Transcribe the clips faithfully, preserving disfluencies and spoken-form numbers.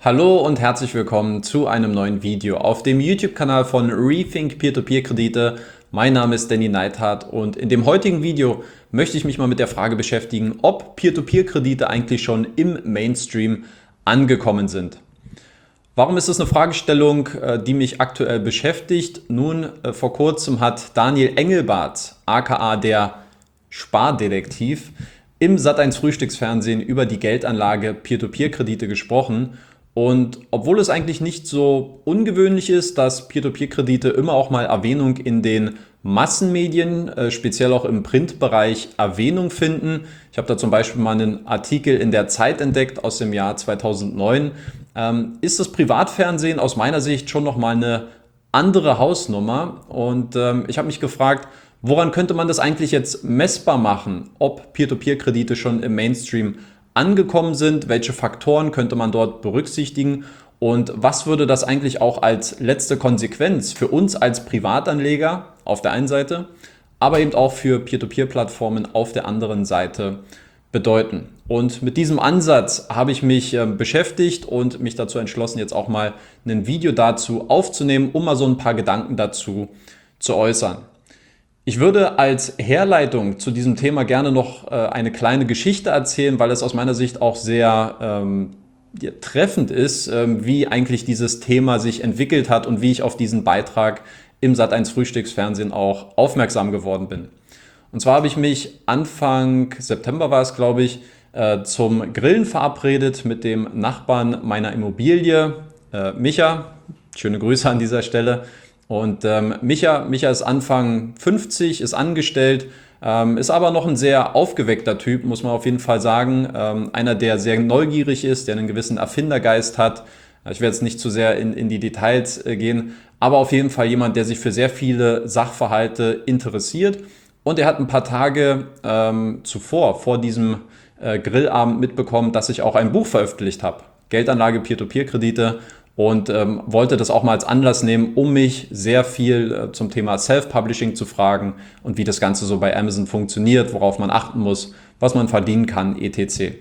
Hallo und herzlich willkommen zu einem neuen Video auf dem YouTube-Kanal von Rethink Peer-to-Peer-Kredite. Mein Name ist Danny Neithardt und in dem heutigen Video möchte ich mich mal mit der Frage beschäftigen, ob Peer-to-Peer-Kredite eigentlich schon im Mainstream angekommen sind. Warum ist das eine Fragestellung, die mich aktuell beschäftigt? Nun, vor kurzem hat Daniel Engelbart, aka der Spardetektiv, im Sat eins Frühstücksfernsehen über die Geldanlage Peer-to-Peer-Kredite gesprochen. Und obwohl es eigentlich nicht so ungewöhnlich ist, dass Peer-to-Peer-Kredite immer auch mal Erwähnung in den Massenmedien, äh, speziell auch im Printbereich, Erwähnung finden. Ich habe da zum Beispiel mal einen Artikel in der Zeit entdeckt aus dem Jahr zweitausendneun. Ähm, ist das Privatfernsehen aus meiner Sicht schon nochmal eine andere Hausnummer. Und ähm, ich habe mich gefragt, woran könnte man das eigentlich jetzt messbar machen, ob Peer-to-Peer-Kredite schon im Mainstream angekommen sind, welche Faktoren könnte man dort berücksichtigen und was würde das eigentlich auch als letzte Konsequenz für uns als Privatanleger auf der einen Seite, aber eben auch für Peer-to-Peer-Plattformen auf der anderen Seite bedeuten. Und mit diesem Ansatz habe ich mich äh, beschäftigt und mich dazu entschlossen, jetzt auch mal ein Video dazu aufzunehmen, um mal so ein paar Gedanken dazu zu äußern. Ich würde als Herleitung zu diesem Thema gerne noch äh, eine kleine Geschichte erzählen, weil es aus meiner Sicht auch sehr ähm, ja, treffend ist, ähm, wie eigentlich dieses Thema sich entwickelt hat und wie ich auf diesen Beitrag im Sat eins Frühstücksfernsehen auch aufmerksam geworden bin. Und zwar habe ich mich Anfang September war es, glaube ich, äh, zum Grillen verabredet mit dem Nachbarn meiner Immobilie, äh, Micha. Schöne Grüße an dieser Stelle. Und ähm, Micha, Micha ist Anfang fünfzig, ist angestellt, ähm, ist aber noch ein sehr aufgeweckter Typ, muss man auf jeden Fall sagen. Ähm, einer, der sehr neugierig ist, der einen gewissen Erfindergeist hat. Ich werde jetzt nicht zu sehr in, in die Details äh, gehen, aber auf jeden Fall jemand, der sich für sehr viele Sachverhalte interessiert. Und er hat ein paar Tage ähm, zuvor, vor diesem äh, Grillabend mitbekommen, dass ich auch ein Buch veröffentlicht habe. Geldanlage Peer-to-Peer-Kredite. Und ähm, wollte das auch mal als Anlass nehmen, um mich sehr viel äh, zum Thema Self-Publishing zu fragen und wie das Ganze so bei Amazon funktioniert, worauf man achten muss, was man verdienen kann, et cetera.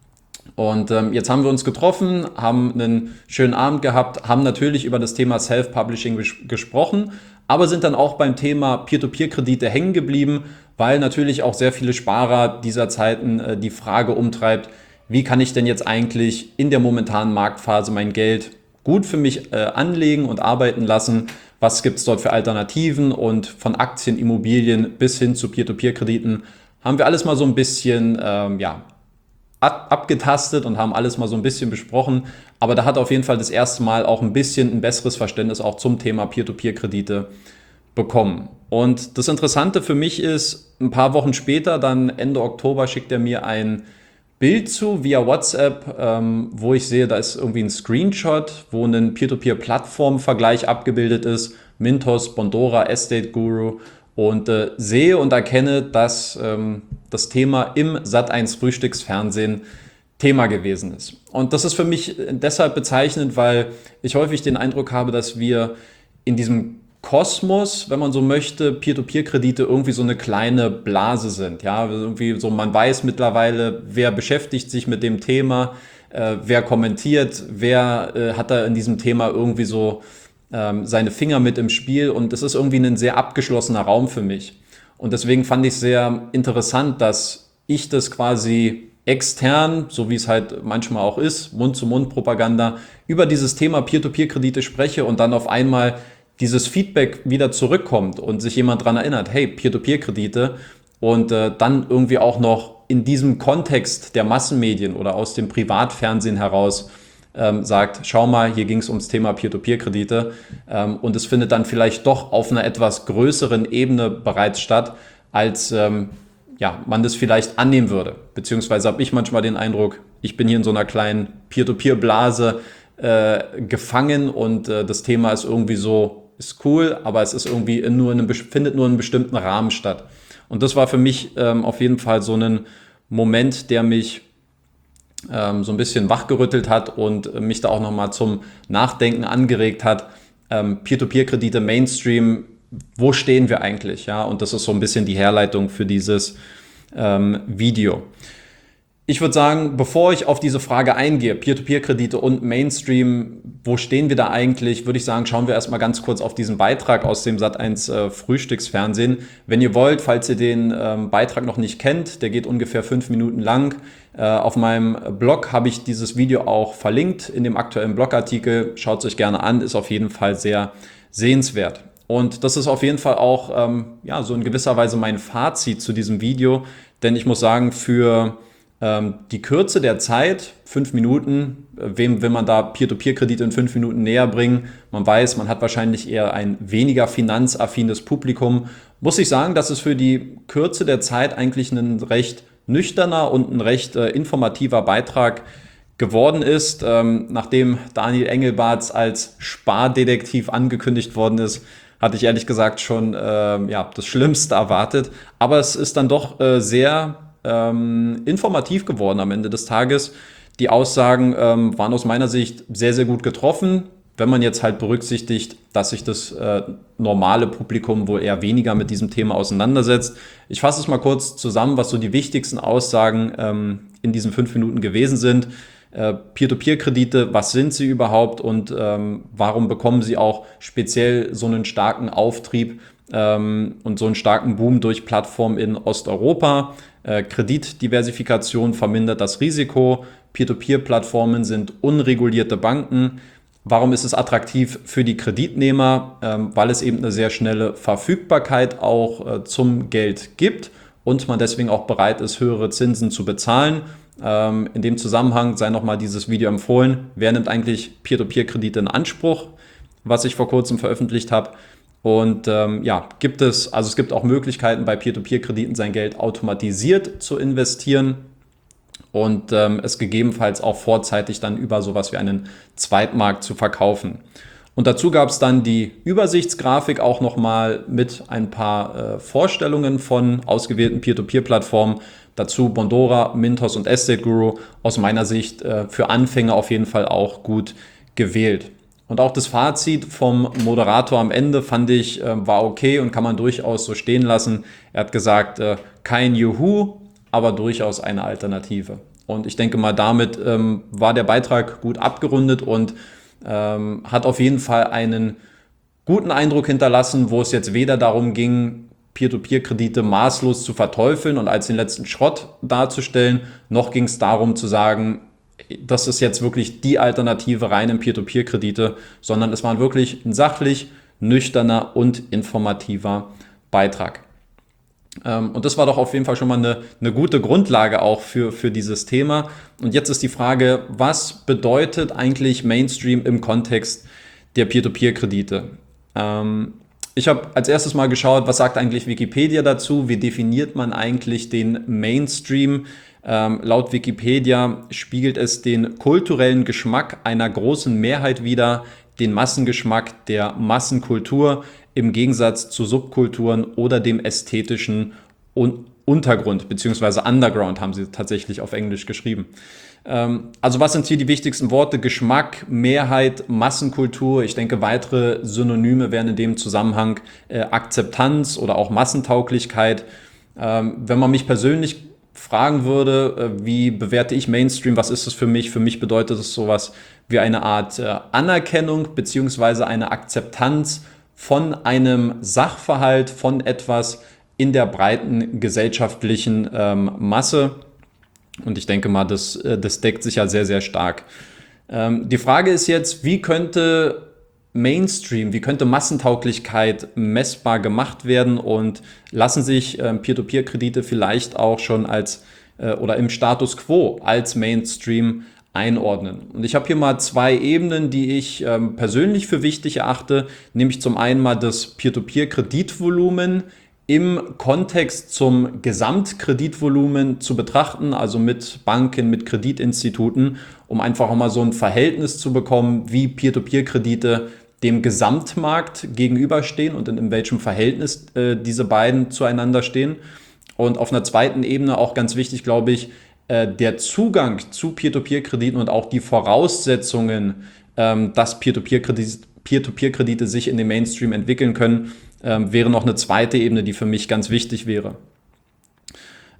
Und ähm, jetzt haben wir uns getroffen, haben einen schönen Abend gehabt, haben natürlich über das Thema Self-Publishing ges- gesprochen, aber sind dann auch beim Thema Peer-to-Peer-Kredite hängen geblieben, weil natürlich auch sehr viele Sparer dieser Zeiten äh, die Frage umtreibt, wie kann ich denn jetzt eigentlich in der momentanen Marktphase mein Geld gut für mich äh, anlegen und arbeiten lassen, was gibt es dort für Alternativen und von Aktien, Immobilien bis hin zu Peer-to-Peer-Krediten haben wir alles mal so ein bisschen ähm, ja, ab, abgetastet und haben alles mal so ein bisschen besprochen, aber da hat auf jeden Fall das erste Mal auch ein bisschen ein besseres Verständnis auch zum Thema Peer-to-Peer-Kredite bekommen. Und das Interessante für mich ist, ein paar Wochen später, dann Ende Oktober, schickt er mir ein Bild zu via WhatsApp, ähm, wo ich sehe, da ist irgendwie ein Screenshot, wo ein Peer-to-Peer-Plattform-Vergleich abgebildet ist, Mintos, Bondora, Estate Guru und äh, sehe und erkenne, dass ähm, das Thema im Sat eins Frühstücksfernsehen Thema gewesen ist. Und das ist für mich deshalb bezeichnend, weil ich häufig den Eindruck habe, dass wir in diesem Kosmos, wenn man so möchte, Peer-to-Peer-Kredite irgendwie so eine kleine Blase sind. Ja, irgendwie so, man weiß mittlerweile, wer beschäftigt sich mit dem Thema, äh, wer kommentiert, wer äh, hat da in diesem Thema irgendwie so ähm, seine Finger mit im Spiel und es ist irgendwie ein sehr abgeschlossener Raum für mich. Und deswegen fand ich sehr interessant, dass ich das quasi extern, so wie es halt manchmal auch ist, Mund-zu-Mund-Propaganda, über dieses Thema Peer-to-Peer-Kredite spreche und dann auf einmal dieses Feedback wieder zurückkommt und sich jemand daran erinnert, hey, Peer-to-Peer-Kredite und äh, dann irgendwie auch noch in diesem Kontext der Massenmedien oder aus dem Privatfernsehen heraus ähm, sagt, schau mal, hier ging es ums Thema Peer-to-Peer-Kredite ähm, und es findet dann vielleicht doch auf einer etwas größeren Ebene bereits statt, als ähm, ja, man das vielleicht annehmen würde. Beziehungsweise habe ich manchmal den Eindruck, ich bin hier in so einer kleinen Peer-to-Peer-Blase äh, gefangen und äh, das Thema ist irgendwie so, ist cool, aber es ist irgendwie nur in einem, findet nur in einem bestimmten Rahmen statt. Und das war für mich ähm, auf jeden Fall so ein Moment, der mich ähm, so ein bisschen wachgerüttelt hat und mich da auch nochmal zum Nachdenken angeregt hat. Ähm, Peer-to-Peer-Kredite, Mainstream, wo stehen wir eigentlich? Ja, und das ist so ein bisschen die Herleitung für dieses ähm, Video. Ich würde sagen, bevor ich auf diese Frage eingehe, Peer-to-Peer-Kredite und Mainstream, wo stehen wir da eigentlich, würde ich sagen, schauen wir erstmal ganz kurz auf diesen Beitrag aus dem Sat eins äh, Frühstücksfernsehen. Wenn ihr wollt, falls ihr den ähm, Beitrag noch nicht kennt, der geht ungefähr fünf Minuten lang. Äh, auf meinem Blog habe ich dieses Video auch verlinkt in dem aktuellen Blogartikel. Schaut es euch gerne an, ist auf jeden Fall sehr sehenswert. Und das ist auf jeden Fall auch ähm, ja, so in gewisser Weise mein Fazit zu diesem Video, denn ich muss sagen, für die Kürze der Zeit, fünf Minuten, wem will man da Peer-to-Peer-Kredite in fünf Minuten näher bringen? Man weiß, man hat wahrscheinlich eher ein weniger finanzaffines Publikum. Muss ich sagen, dass es für die Kürze der Zeit eigentlich ein recht nüchterner und ein recht äh, informativer Beitrag geworden ist. Ähm, nachdem Daniel Engelbarts als Spardetektiv angekündigt worden ist, hatte ich ehrlich gesagt schon äh, ja, das Schlimmste erwartet. Aber es ist dann doch äh, sehr Ähm, informativ geworden am Ende des Tages. Die Aussagen ähm, waren aus meiner Sicht sehr, sehr gut getroffen, wenn man jetzt halt berücksichtigt, dass sich das äh, normale Publikum wohl eher weniger mit diesem Thema auseinandersetzt. Ich fasse es mal kurz zusammen, was so die wichtigsten Aussagen ähm, in diesen fünf Minuten gewesen sind. Äh, Peer-to-Peer-Kredite, was sind sie überhaupt und ähm, warum bekommen sie auch speziell so einen starken Auftrieb ähm, und so einen starken Boom durch Plattformen in Osteuropa? Äh, Kreditdiversifikation vermindert das Risiko. Peer-to-Peer-Plattformen sind unregulierte Banken. Warum ist es attraktiv für die Kreditnehmer? Ähm, weil es eben eine sehr schnelle Verfügbarkeit auch äh, zum Geld gibt und man deswegen auch bereit ist, höhere Zinsen zu bezahlen. Ähm, in dem Zusammenhang sei nochmal dieses Video empfohlen. Wer nimmt eigentlich Peer-to-Peer-Kredite in Anspruch, was ich vor kurzem veröffentlicht habe? Und ähm, ja, gibt es, also es gibt auch Möglichkeiten bei Peer-to-Peer-Krediten sein Geld automatisiert zu investieren und ähm, es gegebenenfalls auch vorzeitig dann über sowas wie einen Zweitmarkt zu verkaufen. Und dazu gab es dann die Übersichtsgrafik auch nochmal mit ein paar äh, Vorstellungen von ausgewählten Peer-to-Peer-Plattformen. Dazu Bondora, Mintos und Estate Guru, aus meiner Sicht äh, für Anfänger auf jeden Fall auch gut gewählt. Und auch das Fazit vom Moderator am Ende fand ich, äh, war okay und kann man durchaus so stehen lassen. Er hat gesagt, äh, kein Juhu, aber durchaus eine Alternative. Und ich denke mal, damit ähm, war der Beitrag gut abgerundet und ähm, hat auf jeden Fall einen guten Eindruck hinterlassen, wo es jetzt weder darum ging, Peer-to-Peer-Kredite maßlos zu verteufeln und als den letzten Schrott darzustellen, noch ging es darum zu sagen, das ist jetzt wirklich die Alternative reinen Peer-to-Peer-Kredite, sondern es war wirklich ein sachlich, nüchterner und informativer Beitrag. Ähm, und das war doch auf jeden Fall schon mal eine, eine gute Grundlage auch für, für dieses Thema. Und jetzt ist die Frage, was bedeutet eigentlich Mainstream im Kontext der Peer-to-Peer-Kredite? Ähm, ich habe als erstes mal geschaut, was sagt eigentlich Wikipedia dazu? Wie definiert man eigentlich den Mainstream? Ähm, laut Wikipedia spiegelt es den kulturellen Geschmack einer großen Mehrheit wider, den Massengeschmack der Massenkultur im Gegensatz zu Subkulturen oder dem ästhetischen Un- Untergrund bzw. Underground haben sie tatsächlich auf Englisch geschrieben. Ähm, also was sind hier die wichtigsten Worte? Geschmack, Mehrheit, Massenkultur. Ich denke, weitere Synonyme wären in dem Zusammenhang äh, Akzeptanz oder auch Massentauglichkeit. Ähm, wenn man mich persönlich fragen würde, wie bewerte ich Mainstream, was ist es für mich? Für mich bedeutet es sowas wie eine Art äh, Anerkennung bzw. eine Akzeptanz von einem Sachverhalt, von etwas in der breiten gesellschaftlichen ähm, Masse. Und ich denke mal, das, äh, das deckt sich ja sehr, sehr stark. Ähm, die Frage ist jetzt, wie könnte Mainstream, wie könnte Massentauglichkeit messbar gemacht werden und lassen sich äh, Peer-to-Peer-Kredite vielleicht auch schon als äh, oder im Status quo als Mainstream einordnen? Und ich habe hier mal zwei Ebenen, die ich ähm, persönlich für wichtig erachte, nämlich zum einen mal das Peer-to-Peer-Kreditvolumen im Kontext zum Gesamtkreditvolumen zu betrachten, also mit Banken, mit Kreditinstituten, um einfach auch mal so ein Verhältnis zu bekommen, wie Peer-to-Peer-Kredite dem Gesamtmarkt gegenüberstehen und in, in welchem Verhältnis äh, diese beiden zueinander stehen. Und auf einer zweiten Ebene auch ganz wichtig, glaube ich, äh, der Zugang zu Peer-to-Peer-Krediten und auch die Voraussetzungen, ähm, dass Peer-to-Peer-Kredite, Peer-to-Peer-Kredite sich in den Mainstream entwickeln können, ähm, wäre noch eine zweite Ebene, die für mich ganz wichtig wäre.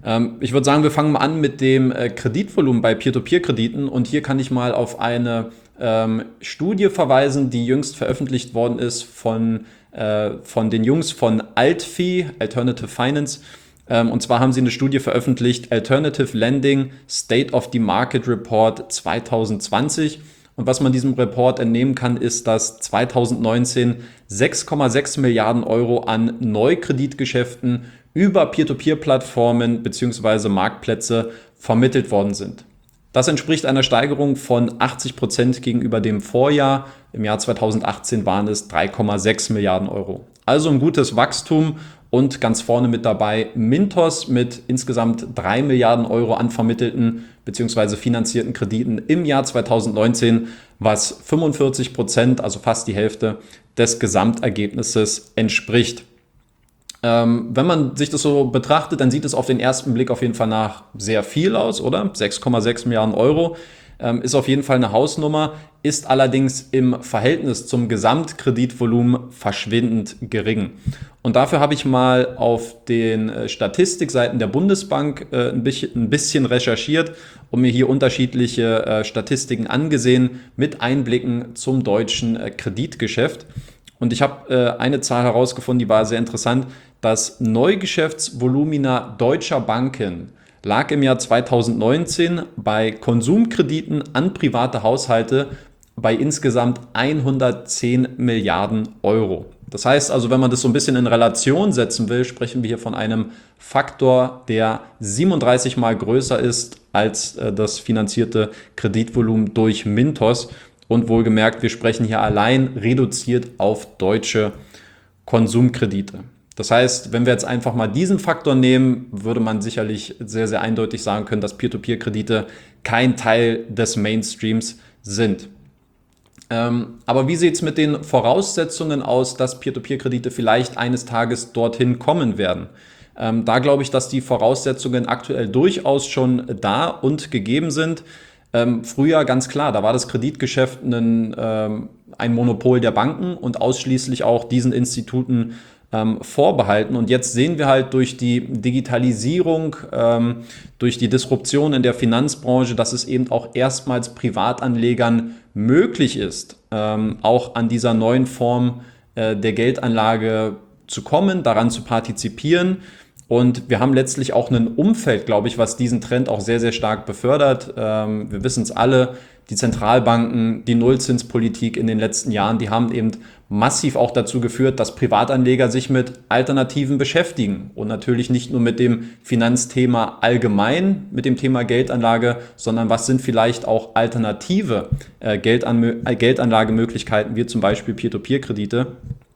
Ähm, ich würde sagen, wir fangen mal an mit dem äh, Kreditvolumen bei Peer-to-Peer-Krediten und hier kann ich mal auf eine ähm, Studie verweisen, die jüngst veröffentlicht worden ist von, äh, von den Jungs von Altfi, Alternative Finance. Ähm, und zwar haben sie eine Studie veröffentlicht, Alternative Lending State of the Market Report zwanzig zwanzig. Und was man diesem Report entnehmen kann, ist, dass zwanzig neunzehn sechs Komma sechs Milliarden Euro an Neukreditgeschäften über Peer-to-Peer-Plattformen bzw. Marktplätze vermittelt worden sind. Das entspricht einer Steigerung von achtzig Prozent gegenüber dem Vorjahr. Im Jahr zweitausendachtzehn waren es drei Komma sechs Milliarden Euro. Also ein gutes Wachstum und ganz vorne mit dabei Mintos mit insgesamt drei Milliarden Euro an vermittelten bzw. finanzierten Krediten im Jahr zweitausendneunzehn, was fünfundvierzig Prozent, also fast die Hälfte des Gesamtergebnisses entspricht. Ähm, wenn man sich das so betrachtet, dann sieht es auf den ersten Blick auf jeden Fall nach sehr viel aus, oder? sechs Komma sechs Milliarden Euro ähm, ist auf jeden Fall eine Hausnummer, ist allerdings im Verhältnis zum Gesamtkreditvolumen verschwindend gering. Und dafür habe ich mal auf den äh, Statistikseiten der Bundesbank äh, ein, bisschen, ein bisschen recherchiert und mir hier unterschiedliche äh, Statistiken angesehen mit Einblicken zum deutschen äh, Kreditgeschäft. Und ich habe äh, eine Zahl herausgefunden, die war sehr interessant. Das Neugeschäftsvolumina deutscher Banken lag im Jahr zweitausendneunzehn bei Konsumkrediten an private Haushalte bei insgesamt hundertzehn Milliarden Euro. Das heißt also, wenn man das so ein bisschen in Relation setzen will, sprechen wir hier von einem Faktor, der siebenunddreißig Mal größer ist als äh, das finanzierte Kreditvolumen durch Mintos. Und wohlgemerkt, wir sprechen hier allein reduziert auf deutsche Konsumkredite. Das heißt, wenn wir jetzt einfach mal diesen Faktor nehmen, würde man sicherlich sehr, sehr eindeutig sagen können, dass Peer-to-Peer-Kredite kein Teil des Mainstreams sind. Ähm, aber wie sieht es mit den Voraussetzungen aus, dass Peer-to-Peer-Kredite vielleicht eines Tages dorthin kommen werden? Ähm, da glaube ich, dass die Voraussetzungen aktuell durchaus schon da und gegeben sind. Ähm, früher ganz klar, da war das Kreditgeschäft ein, ähm, ein Monopol der Banken und ausschließlich auch diesen Instituten ähm, vorbehalten. Und jetzt sehen wir halt durch die Digitalisierung, ähm, durch die Disruption in der Finanzbranche, dass es eben auch erstmals Privatanlegern möglich ist, ähm, auch an dieser neuen Form äh, der Geldanlage zu kommen, daran zu partizipieren. Und wir haben letztlich auch ein Umfeld, glaube ich, was diesen Trend auch sehr, sehr stark befördert. Ähm, wir wissen es alle, die Zentralbanken, die Nullzinspolitik in den letzten Jahren, die haben eben massiv auch dazu geführt, dass Privatanleger sich mit Alternativen beschäftigen. Und natürlich nicht nur mit dem Finanzthema allgemein, mit dem Thema Geldanlage, sondern was sind vielleicht auch alternative äh, Geldan- äh, Geldanlagemöglichkeiten, wie zum Beispiel Peer-to-Peer-Kredite.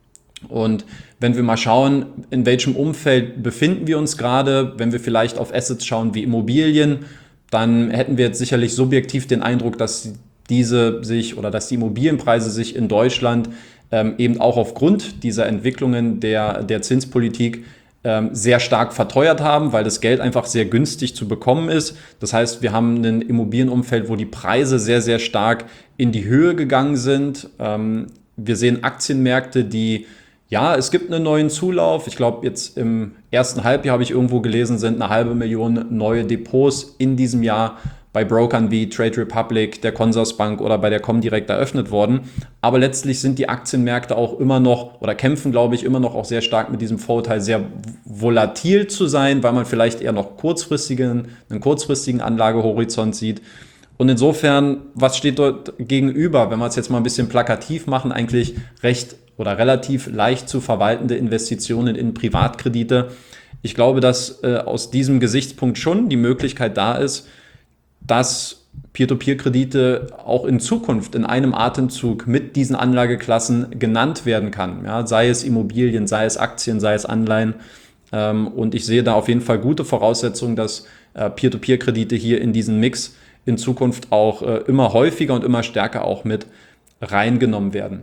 Und wenn wir mal schauen, in welchem Umfeld befinden wir uns gerade, wenn wir vielleicht auf Assets schauen wie Immobilien, dann hätten wir jetzt sicherlich subjektiv den Eindruck, dass diese sich oder dass die Immobilienpreise sich in Deutschland ähm, eben auch aufgrund dieser Entwicklungen der, der Zinspolitik ähm, sehr stark verteuert haben, weil das Geld einfach sehr günstig zu bekommen ist. Das heißt, wir haben ein Immobilienumfeld, wo die Preise sehr, sehr stark in die Höhe gegangen sind. Ähm, wir sehen Aktienmärkte, die Ja, es gibt einen neuen Zulauf. Ich glaube, jetzt im ersten Halbjahr habe ich irgendwo gelesen, sind eine halbe Million neue Depots in diesem Jahr bei Brokern wie Trade Republic, der Consorsbank oder bei der Comdirect eröffnet worden. Aber letztlich sind die Aktienmärkte auch immer noch oder kämpfen, glaube ich, immer noch auch sehr stark mit diesem Vorurteil, sehr volatil zu sein, weil man vielleicht eher noch kurzfristigen, einen kurzfristigen Anlagehorizont sieht. Und insofern, was steht dort gegenüber, wenn wir es jetzt mal ein bisschen plakativ machen, eigentlich recht oder relativ leicht zu verwaltende Investitionen in Privatkredite. Ich glaube, dass äh, aus diesem Gesichtspunkt schon die Möglichkeit da ist, dass Peer-to-Peer-Kredite auch in Zukunft in einem Atemzug mit diesen Anlageklassen genannt werden kann. Ja, sei es Immobilien, sei es Aktien, sei es Anleihen. Ähm, und ich sehe da auf jeden Fall gute Voraussetzungen, dass äh, Peer-to-Peer-Kredite hier in diesen Mix in Zukunft auch äh, immer häufiger und immer stärker auch mit reingenommen werden.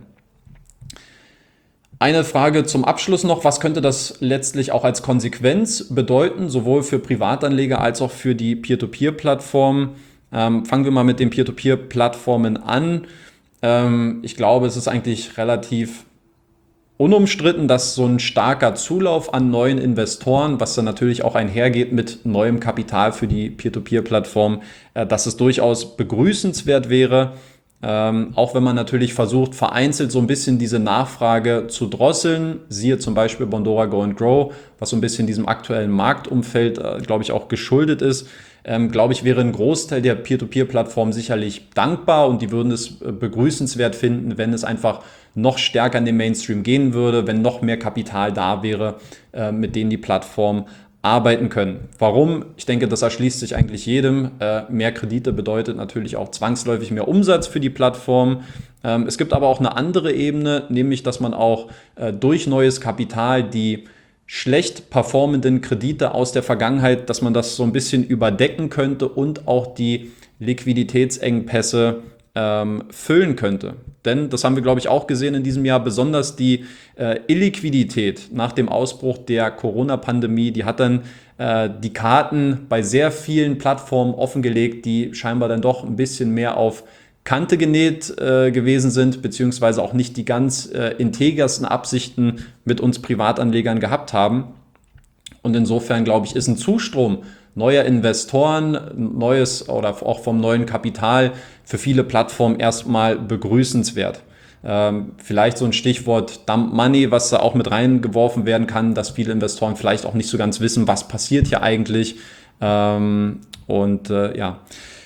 Eine Frage zum Abschluss noch, was könnte das letztlich auch als Konsequenz bedeuten, sowohl für Privatanleger als auch für die Peer-to-Peer-Plattformen? Ähm, fangen wir mal mit den Peer-to-Peer-Plattformen an. Ähm, ich glaube, es ist eigentlich relativ unumstritten, dass so ein starker Zulauf an neuen Investoren, was dann natürlich auch einhergeht mit neuem Kapital für die Peer-to-Peer-Plattform, äh, dass es durchaus begrüßenswert wäre. Ähm, auch wenn man natürlich versucht, vereinzelt so ein bisschen diese Nachfrage zu drosseln, siehe zum Beispiel Bondora Go and Grow, was so ein bisschen diesem aktuellen Marktumfeld, äh, glaube ich, auch geschuldet ist, ähm, glaube ich, wäre ein Großteil der Peer-to-Peer-Plattformen sicherlich dankbar und die würden es äh, begrüßenswert finden, wenn es einfach noch stärker in den Mainstream gehen würde, wenn noch mehr Kapital da wäre, äh, mit denen die Plattform arbeiten können. Warum? Ich denke, das erschließt sich eigentlich jedem. Äh, mehr Kredite bedeutet natürlich auch zwangsläufig mehr Umsatz für die Plattform. Ähm, es gibt aber auch eine andere Ebene, nämlich dass man auch äh, durch neues Kapital die schlecht performenden Kredite aus der Vergangenheit, dass man das so ein bisschen überdecken könnte und auch die Liquiditätsengpässe ähm, füllen könnte. Denn, das haben wir, glaube ich, auch gesehen in diesem Jahr, besonders die äh, Illiquidität nach dem Ausbruch der Corona-Pandemie, die hat dann äh, die Karten bei sehr vielen Plattformen offengelegt, die scheinbar dann doch ein bisschen mehr auf Kante genäht äh, gewesen sind, beziehungsweise auch nicht die ganz äh, integersten Absichten mit uns Privatanlegern gehabt haben. Und insofern, glaube ich, ist ein Zustrom neuer Investoren, neues oder auch vom neuen Kapital für viele Plattformen erstmal begrüßenswert. Ähm, vielleicht so ein Stichwort Dump Money, was da auch mit reingeworfen werden kann, dass viele Investoren vielleicht auch nicht so ganz wissen, was passiert hier eigentlich. Ähm, und äh, ja,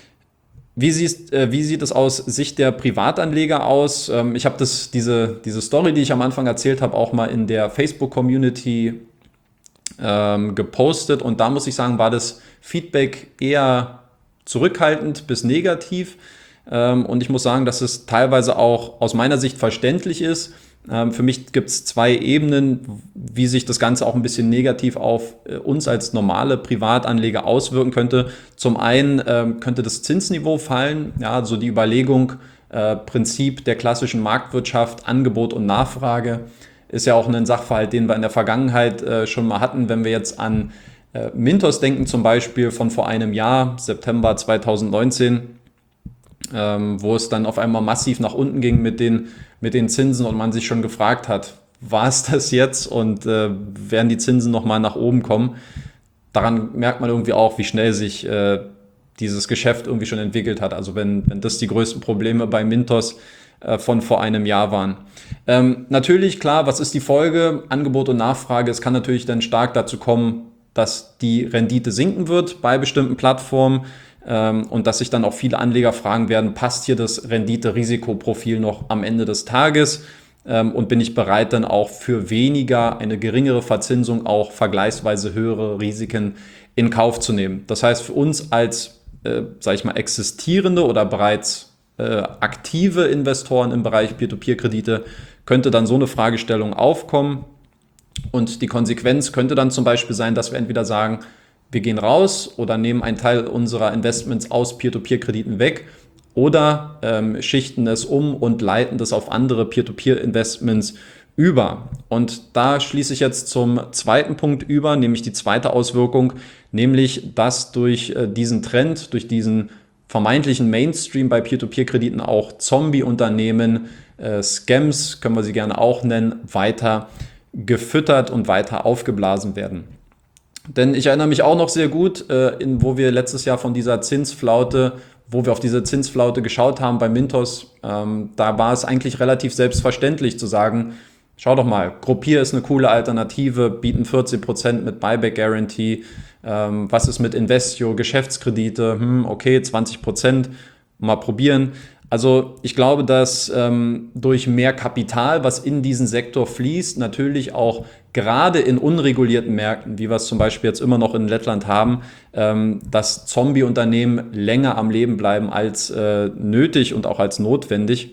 wie, siehst, äh, wie sieht es aus Sicht der Privatanleger aus? Ähm, ich habe das diese, diese Story, die ich am Anfang erzählt habe, auch mal in der Facebook-Community ähm, gepostet und da muss ich sagen, war das Feedback eher zurückhaltend bis negativ. Ähm, und ich muss sagen, dass es teilweise auch aus meiner Sicht verständlich ist. Ähm, für mich gibt es zwei Ebenen, wie sich das Ganze auch ein bisschen negativ auf äh, uns als normale Privatanleger auswirken könnte. Zum einen ähm, könnte das Zinsniveau fallen, ja, so die Überlegung, äh, Prinzip der klassischen Marktwirtschaft, Angebot und Nachfrage, ist ja auch ein Sachverhalt, den wir in der Vergangenheit äh, schon mal hatten, wenn wir jetzt an äh, Mintos denken, zum Beispiel von vor einem Jahr, September zweitausendneunzehn, ähm, wo es dann auf einmal massiv nach unten ging mit den, mit den Zinsen und man sich schon gefragt hat, war es das jetzt und äh, werden die Zinsen nochmal nach oben kommen? Daran merkt man irgendwie auch, wie schnell sich äh, dieses Geschäft irgendwie schon entwickelt hat. Also wenn, wenn das die größten Probleme bei Mintos von vor einem Jahr waren. Ähm, natürlich, klar, was ist die Folge? Angebot und Nachfrage. Es kann natürlich dann stark dazu kommen, dass die Rendite sinken wird bei bestimmten Plattformen ähm, und dass sich dann auch viele Anleger fragen werden, passt hier das Rendite-Risikoprofil noch am Ende des Tages ähm, und bin ich bereit, dann auch für weniger, eine geringere Verzinsung, auch vergleichsweise höhere Risiken in Kauf zu nehmen. Das heißt, für uns als, äh, sage ich mal, existierende oder bereits aktive Investoren im Bereich Peer-to-Peer-Kredite könnte dann so eine Fragestellung aufkommen und die Konsequenz könnte dann zum Beispiel sein, dass wir entweder sagen, wir gehen raus oder nehmen einen Teil unserer Investments aus Peer-to-Peer-Krediten weg oder ähm, schichten es um und leiten das auf andere Peer-to-Peer-Investments über. Und da schließe ich jetzt zum zweiten Punkt über, nämlich die zweite Auswirkung, nämlich dass durch äh, diesen Trend, durch diesen vermeintlichen Mainstream bei Peer-to-Peer-Krediten auch Zombie-Unternehmen, äh, Scams, können wir sie gerne auch nennen, weiter gefüttert und weiter aufgeblasen werden. Denn ich erinnere mich auch noch sehr gut, äh, in, wo wir letztes Jahr von dieser Zinsflaute, wo wir auf diese Zinsflaute geschaut haben bei Mintos, ähm, da war es eigentlich relativ selbstverständlich zu sagen, schau doch mal, Gruppier ist eine coole Alternative, bieten vierzehn Prozent mit Buyback Guarantee. Ähm, was ist mit Investio, Geschäftskredite? Hm, okay, zwanzig Prozent, mal probieren. Also ich glaube, dass ähm, durch mehr Kapital, was in diesen Sektor fließt, natürlich auch gerade in unregulierten Märkten, wie wir es zum Beispiel jetzt immer noch in Lettland haben, ähm, dass Zombie-Unternehmen länger am Leben bleiben als äh, nötig und auch als notwendig.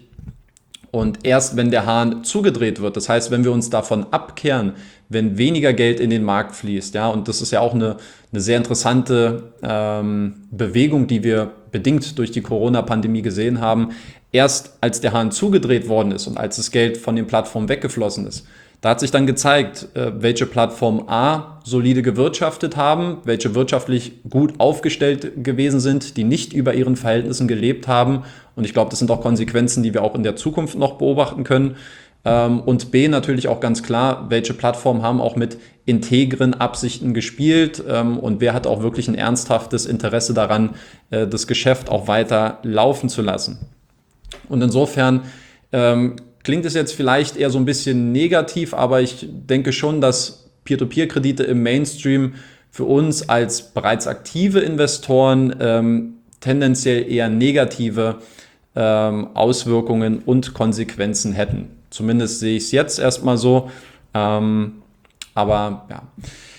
Und erst wenn der Hahn zugedreht wird, das heißt, wenn wir uns davon abkehren, wenn weniger Geld in den Markt fließt, ja, und das ist ja auch eine, eine sehr interessante ähm, Bewegung, die wir bedingt durch die Corona-Pandemie gesehen haben, erst als der Hahn zugedreht worden ist und als das Geld von den Plattformen weggeflossen ist, da hat sich dann gezeigt, welche Plattformen A solide gewirtschaftet haben, welche wirtschaftlich gut aufgestellt gewesen sind, die nicht über ihren Verhältnissen gelebt haben. Und ich glaube, das sind auch Konsequenzen, die wir auch in der Zukunft noch beobachten können. Ähm, und B, natürlich auch ganz klar, welche Plattformen haben auch mit integren Absichten gespielt ähm, und wer hat auch wirklich ein ernsthaftes Interesse daran, äh, das Geschäft auch weiter laufen zu lassen. Und insofern ähm, klingt es jetzt vielleicht eher so ein bisschen negativ, aber ich denke schon, dass Peer-to-Peer-Kredite im Mainstream für uns als bereits aktive Investoren ähm, tendenziell eher negative ähm, Auswirkungen und Konsequenzen hätten. Zumindest sehe ich es jetzt erstmal so. Ähm, aber ja.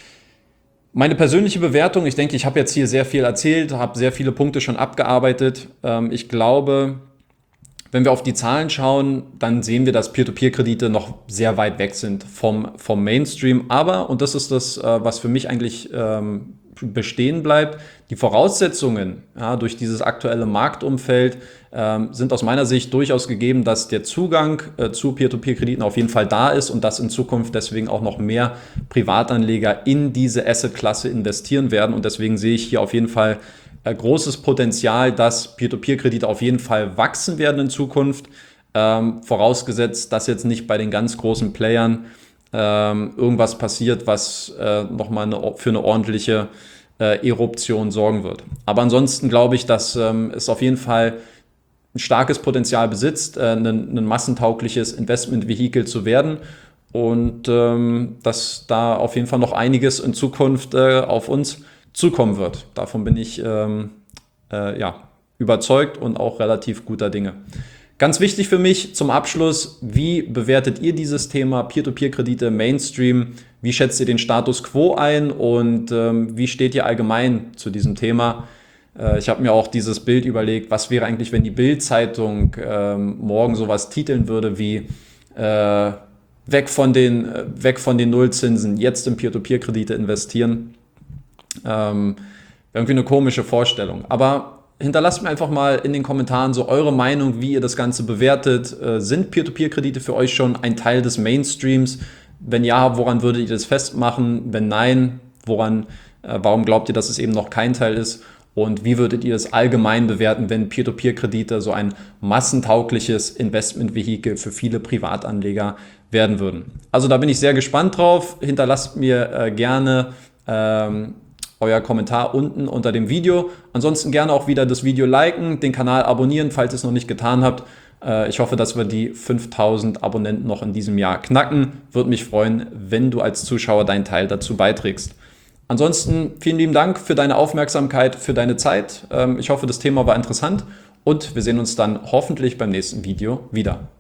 Meine persönliche Bewertung, ich denke, ich habe jetzt hier sehr viel erzählt, habe sehr viele Punkte schon abgearbeitet. Ähm, ich glaube, wenn wir auf die Zahlen schauen, dann sehen wir, dass Peer-to-Peer-Kredite noch sehr weit weg sind vom, vom Mainstream. Aber, und das ist das, was für mich eigentlich ähm, bestehen bleibt, die Voraussetzungen ja, durch dieses aktuelle Marktumfeld ähm, sind aus meiner Sicht durchaus gegeben, dass der Zugang äh, zu Peer-to-Peer-Krediten auf jeden Fall da ist und dass in Zukunft deswegen auch noch mehr Privatanleger in diese Asset-Klasse investieren werden. Und deswegen sehe ich hier auf jeden Fall großes Potenzial, dass Peer-to-Peer-Kredite auf jeden Fall wachsen werden in Zukunft, ähm, vorausgesetzt, dass jetzt nicht bei den ganz großen Playern ähm, irgendwas passiert, was äh, nochmal eine, für eine ordentliche äh, Eruption sorgen wird. Aber ansonsten glaube ich, dass ähm, es auf jeden Fall ein starkes Potenzial besitzt, äh, ein, ein massentaugliches Investmentvehikel zu werden und ähm, dass da auf jeden Fall noch einiges in Zukunft äh, auf uns zukommen wird. Davon bin ich ähm, äh, ja, überzeugt und auch relativ guter Dinge. Ganz wichtig für mich zum Abschluss, wie bewertet ihr dieses Thema Peer-to-Peer-Kredite, Mainstream? Wie schätzt ihr den Status quo ein und ähm, wie steht ihr allgemein zu diesem Thema? Äh, ich habe mir auch dieses Bild überlegt, was wäre eigentlich, wenn die Bild-Zeitung ähm, morgen sowas titeln würde wie äh, weg von den, äh, weg von den Nullzinsen, jetzt in Peer-to-Peer-Kredite investieren. Ähm, irgendwie eine komische Vorstellung. Aber hinterlasst mir einfach mal in den Kommentaren so eure Meinung, wie ihr das Ganze bewertet. Äh, sind Peer-to-Peer-Kredite für euch schon ein Teil des Mainstreams? Wenn ja, woran würdet ihr das festmachen? Wenn nein, woran, äh, warum glaubt ihr, dass es eben noch kein Teil ist? Und wie würdet ihr das allgemein bewerten, wenn Peer-to-Peer-Kredite so ein massentaugliches Investmentvehikel für viele Privatanleger werden würden? Also da bin ich sehr gespannt drauf. Hinterlasst mir äh, gerne ähm, euer Kommentar unten unter dem Video. Ansonsten gerne auch wieder das Video liken, den Kanal abonnieren, falls ihr es noch nicht getan habt. Ich hoffe, dass wir die fünftausend Abonnenten noch in diesem Jahr knacken. Würde mich freuen, wenn du als Zuschauer deinen Teil dazu beiträgst. Ansonsten vielen lieben Dank für deine Aufmerksamkeit, für deine Zeit. Ich hoffe, das Thema war interessant und wir sehen uns dann hoffentlich beim nächsten Video wieder.